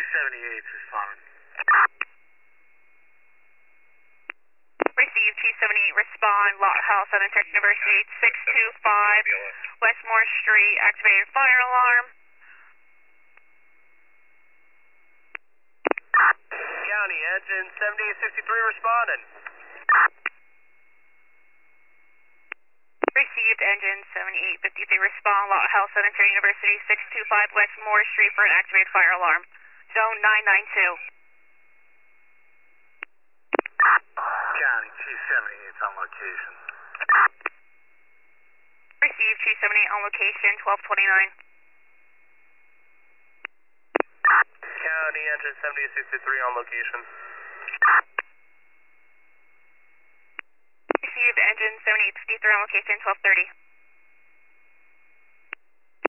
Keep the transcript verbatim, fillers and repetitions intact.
seventy-eight responding. Received two seventy-eight, respond, Lot House, Southern Texas University, six two five, Westmore Street, activated fire alarm. County, engine seventy-eight sixty-three responding. Received, engine seventy-eight fifty-three, respond, Lot House, Southern Texas University, six two five, Westmore Street for an activated fire alarm. Zone nine nine two. County, two seventy-eight on location. Received, two seventy-eight on location, twelve twenty-nine. County, engine seventy-eight sixty-three on location. Received, engine seventy-eight fifty-three on location, twelve thirty.